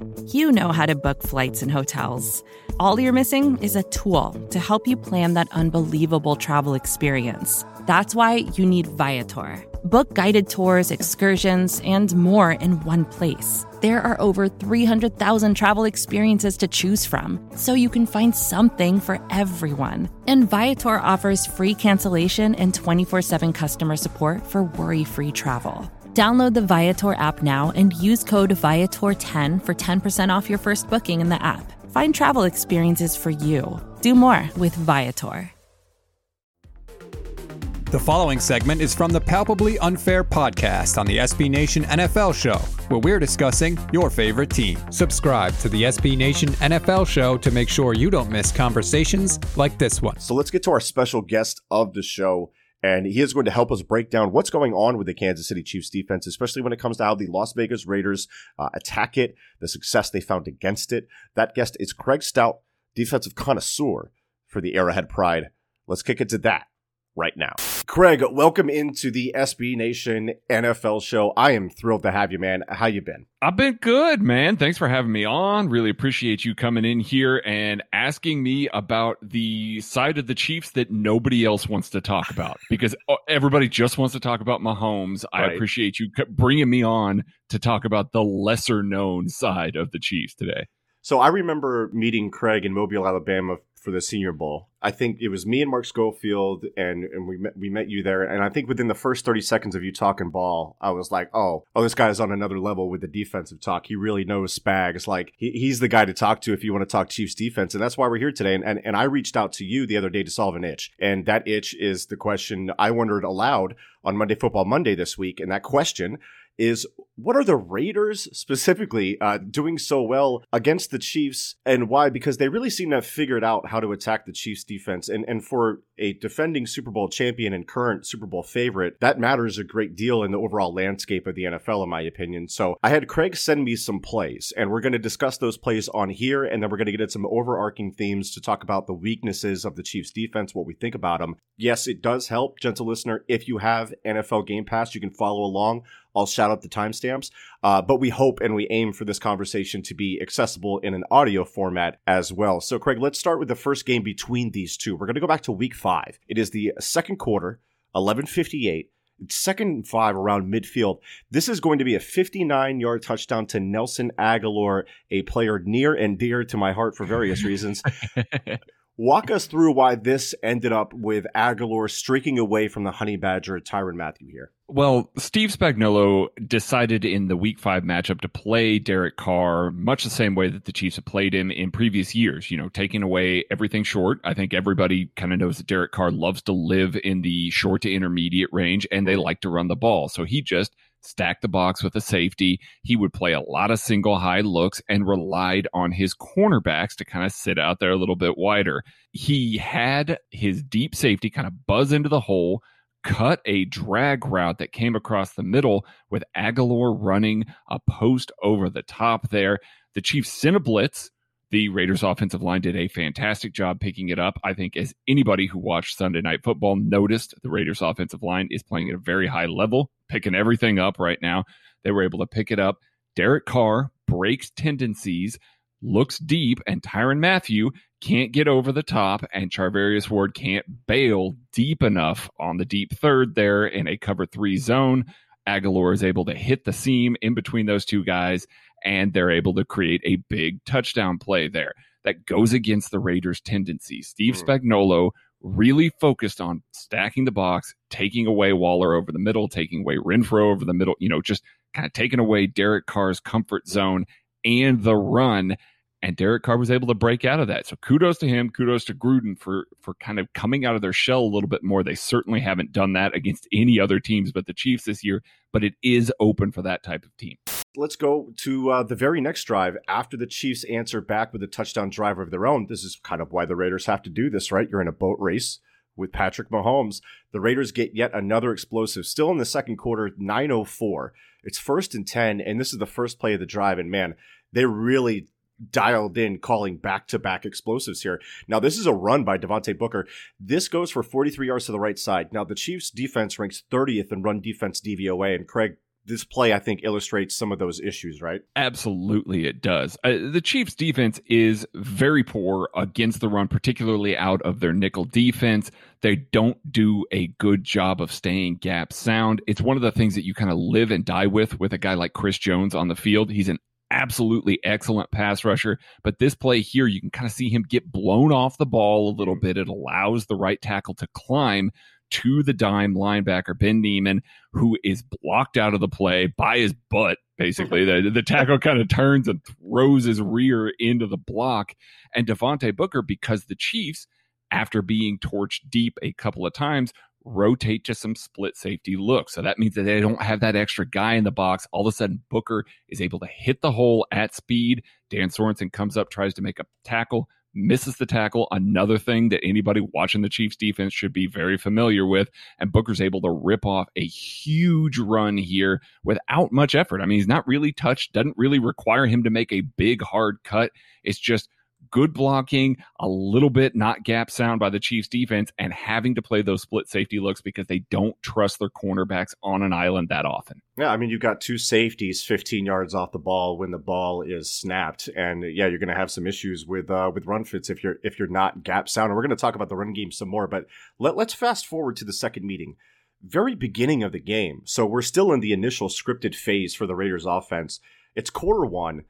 You know how to book flights and hotels. All you're missing is a tool to help you plan that unbelievable travel experience. That's why you need Viator. Book guided tours, excursions, and more in one place. There are over 300,000 travel experiences to choose from, so you can find something for everyone. And Viator offers free cancellation and 24/7 customer support for worry-free travel. Download the Viator app now and use code Viator10 for 10% off your first booking in the app. Find travel experiences for you. Do more with Viator. The following segment is from the Palpably Unfair podcast on the SB Nation NFL Show, where we're discussing your favorite team. Subscribe to the SB Nation NFL Show to make sure you don't miss conversations like this one. So let's get to our special guest of the show, and he is going to help us break down what's going on with the Kansas City Chiefs defense, especially when it comes to how the Las Vegas Raiders attack it, the success they found against it. That guest is Craig Stout, defensive connoisseur for the Arrowhead Pride. Let's kick into that right now. Craig, welcome into the SB Nation NFL Show. I am thrilled to have you, man. How you been? I've been good, man. Thanks for having me on. Really appreciate you coming in here and asking me about the side of the Chiefs that nobody else wants to talk about, because everybody just wants to talk about Mahomes. Right. I appreciate you bringing me on to talk about the lesser known side of the Chiefs today. So I remember meeting Craig in Mobile, Alabama for the Senior Bowl. I think it was me and Mark Schofield, and we met you there. And I think within the first 30 seconds of you talking ball, I was like, oh, this guy's on another level with the defensive talk. He really knows Spags. Like, he's the guy to talk to if you want to talk Chiefs defense. And that's why we're here today. And I reached out to you the other day to solve an itch. And that itch is the question I wondered aloud on Monday Football Monday this week. And that question is, what are the Raiders specifically doing so well against the Chiefs, and why? Because they really seem to have figured out how to attack the Chiefs defense. And for a defending Super Bowl champion and current Super Bowl favorite, that matters a great deal in the overall landscape of the NFL, in my opinion. So I had Craig send me some plays, and we're going to discuss those plays on here, and then we're going to get into some overarching themes to talk about the weaknesses of the Chiefs defense, what we think about them. Yes, it does help, gentle listener. If you have NFL Game Pass, you can follow along. I'll shout out the timestamps, but we hope and we aim for this conversation to be accessible in an audio format as well. So, Craig, let's start with the first game between these two. We're going to go back to Week 5. It is the second quarter, 11:58. It's 2nd and 5 around midfield. This is going to be a 59-yard touchdown to Nelson Agholor, a player near and dear to my heart for various reasons. Walk us through why this ended up with Agholor streaking away from the Honey Badger, Tyrann Mathieu here. Well, Steve Spagnuolo decided in the Week 5 matchup to play Derek Carr much the same way that the Chiefs have played him in previous years, taking away everything short. I think everybody kind of knows that Derek Carr loves to live in the short to intermediate range, and they like to run the ball. So he just stacked the box with a safety. He would play a lot of single high looks and relied on his cornerbacks to kind of sit out there a little bit wider. He had his deep safety kind of buzz into the hole, cut a drag route that came across the middle with Agholor running a post over the top there. The Chiefs sent a blitz. The Raiders offensive line did a fantastic job picking it up. I think as anybody who watched Sunday Night Football noticed, the Raiders offensive line is playing at a very high level, picking everything up right now. They were able to pick it up. Derek Carr breaks tendencies, looks deep, and Tyrann Mathieu can't get over the top, and Charvarius Ward can't bail deep enough on the deep third there in a cover 3 zone. Agholor is able to hit the seam in between those two guys, and they're able to create a big touchdown play there that goes against the Raiders' tendencies. Steve Spagnuolo really focused on stacking the box, taking away Waller over the middle, taking away Renfrow over the middle, just kind of taking away Derek Carr's comfort zone and the run. And Derek Carr was able to break out of that. So kudos to him. Kudos to Gruden for kind of coming out of their shell a little bit more. They certainly haven't done that against any other teams but the Chiefs this year, but it is open for that type of team. Let's go to the very next drive after the Chiefs answer back with a touchdown drive of their own. This is kind of why the Raiders have to do this, right? You're in a boat race with Patrick Mahomes. The Raiders get yet another explosive. Still in the second quarter, 9:04. It's 1st and 10, and this is the first play of the drive. And man, they really dialed in calling back-to-back explosives here. Now, this is a run by Devontae Booker. This goes for 43 yards to the right side. Now, the Chiefs defense ranks 30th in run defense DVOA, and Craig, this play, I think, illustrates some of those issues, right? Absolutely, it does. The Chiefs' defense is very poor against the run, particularly out of their nickel defense. They don't do a good job of staying gap sound. It's one of the things that you kind of live and die with a guy like Chris Jones on the field. He's an absolutely excellent pass rusher, but this play here, you can kind of see him get blown off the ball a little bit. It allows the right tackle to climb to the dime linebacker, Ben Niemann, who is blocked out of the play by his butt, basically. The tackle kind of turns and throws his rear into the block. And Devontae Booker, because the Chiefs, after being torched deep a couple of times, rotate to some split safety looks. So that means that they don't have that extra guy in the box. All of a sudden, Booker is able to hit the hole at speed. Dan Sorensen comes up, tries to make a tackle, misses the tackle. Another thing that anybody watching the Chiefs defense should be very familiar with. And Booker's able to rip off a huge run here without much effort. I mean, he's not really touched, doesn't really require him to make a big hard cut. It's just good blocking, a little bit not gap sound by the Chiefs defense, and having to play those split safety looks because they don't trust their cornerbacks on an island that often. Yeah, I mean, you've got two safeties 15 yards off the ball when the ball is snapped. And yeah, you're going to have some issues with run fits if you're not gap sound. And we're going to talk about the run game some more, but let's fast forward to the second meeting. Very beginning of the game. So we're still in the initial scripted phase for the Raiders offense. It's quarter one.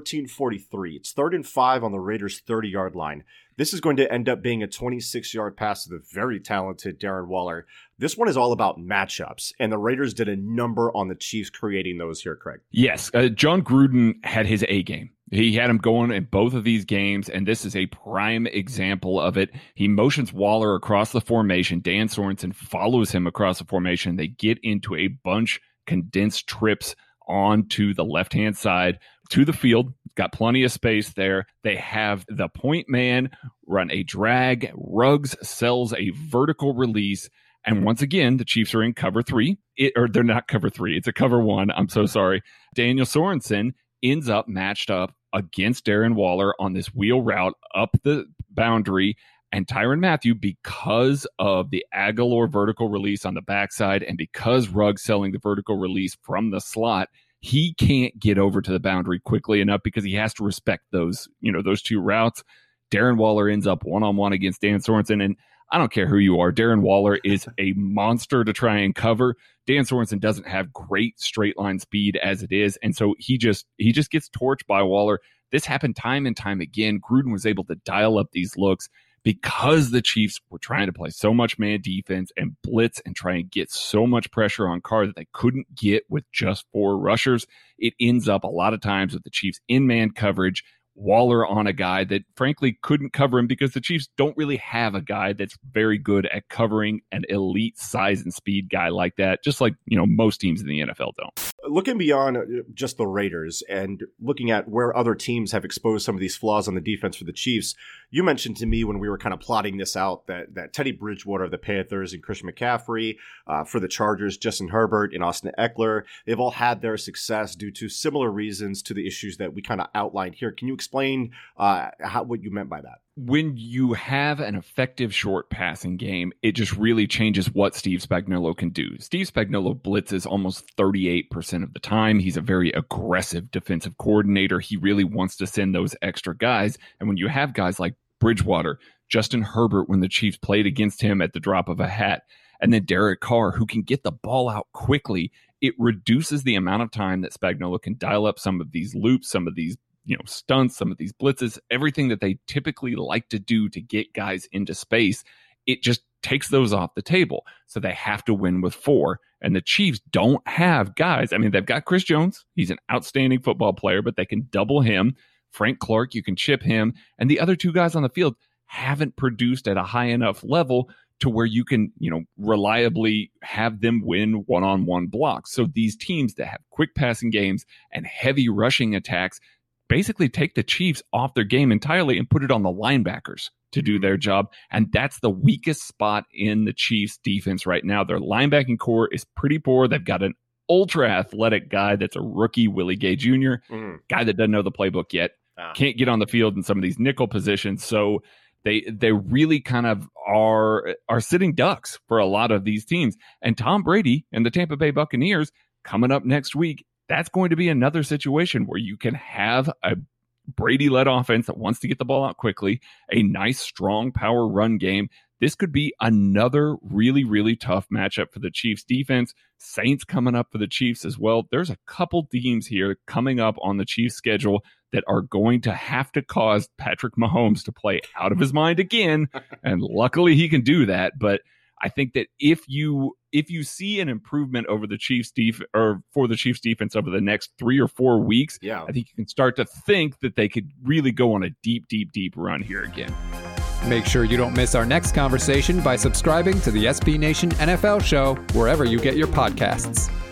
13:43. It's 3rd and 5 on the Raiders' 30-yard line. This is going to end up being a 26-yard pass to the very talented Darren Waller. This one is all about matchups, and the Raiders did a number on the Chiefs creating those here, Craig. Yes, John Gruden had his A game. He had him going in both of these games, and this is a prime example of it. He motions Waller across the formation. Dan Sorensen follows him across the formation. They get into a bunch condensed trips onto the left-hand side to the field. Got plenty of space there. They have the point man run a drag. Ruggs sells a vertical release. And once again, the Chiefs are in cover 3. They're not cover 3. It's a cover 1. I'm so sorry. Daniel Sorensen ends up matched up against Darren Waller on this wheel route up the boundary. And Tyrann Mathieu, because of the Aguilar vertical release on the backside and because Ruggs selling the vertical release from the slot, he can't get over to the boundary quickly enough because he has to respect those two routes. Darren Waller ends up one-on-one against Dan Sorensen, and I don't care who you are. Darren Waller is a monster to try and cover. Dan Sorensen doesn't have great straight line speed as it is, and so he just gets torched by Waller. This happened time and time again. Gruden was able to dial up these looks because the Chiefs were trying to play so much man defense and blitz and try and get so much pressure on Carr that they couldn't get with just 4 rushers. It ends up a lot of times with the Chiefs in man coverage, Waller on a guy that frankly couldn't cover him because the Chiefs don't really have a guy that's very good at covering an elite size and speed guy like that, just like, most teams in the NFL don't. Looking beyond just the Raiders and looking at where other teams have exposed some of these flaws on the defense for the Chiefs, you mentioned to me when we were kind of plotting this out that Teddy Bridgewater of the Panthers and Christian McCaffrey, for the Chargers, Justin Herbert and Austin Eckler, they've all had their success due to similar reasons to the issues that we kind of outlined here. Can you explain what you meant by that? When you have an effective short passing game, it just really changes what Steve Spagnuolo can do. Steve Spagnuolo blitzes almost 38% of the time. He's a very aggressive defensive coordinator. He really wants to send those extra guys. And when you have guys like Bridgewater, Justin Herbert, when the Chiefs played against him at the drop of a hat, and then Derek Carr, who can get the ball out quickly, it reduces the amount of time that Spagnuolo can dial up some of these loops, some of these stunts, some of these blitzes, everything that they typically like to do to get guys into space. It just takes those off the table. So they have to win with 4. And the Chiefs don't have guys. I mean, they've got Chris Jones. He's an outstanding football player, but they can double him. Frank Clark, you can chip him. And the other 2 guys on the field haven't produced at a high enough level to where you can, reliably have them win one-on-one blocks. So these teams that have quick passing games and heavy rushing attacks basically take the Chiefs off their game entirely and put it on the linebackers to do their job. And that's the weakest spot in the Chiefs defense right now. Their linebacking core is pretty poor. They've got an ultra athletic guy that's a rookie, Willie Gay Jr., guy that doesn't know the playbook yet, can't get on the field in some of these nickel positions. So they really kind of are sitting ducks for a lot of these teams. And Tom Brady and the Tampa Bay Buccaneers, coming up next week, that's going to be another situation where you can have a Brady-led offense that wants to get the ball out quickly, a nice, strong power run game. This could be another really, really tough matchup for the Chiefs defense. Saints coming up for the Chiefs as well. There's a couple teams here coming up on the Chiefs schedule that are going to have to cause Patrick Mahomes to play out of his mind again. And luckily he can do that. But I think that if you see an improvement over the Chiefs for the Chiefs defense over the next 3 or 4 weeks, I think you can start to think that they could really go on a deep, deep, deep run here again. Make sure you don't miss our next conversation by subscribing to the SB Nation NFL Show wherever you get your podcasts.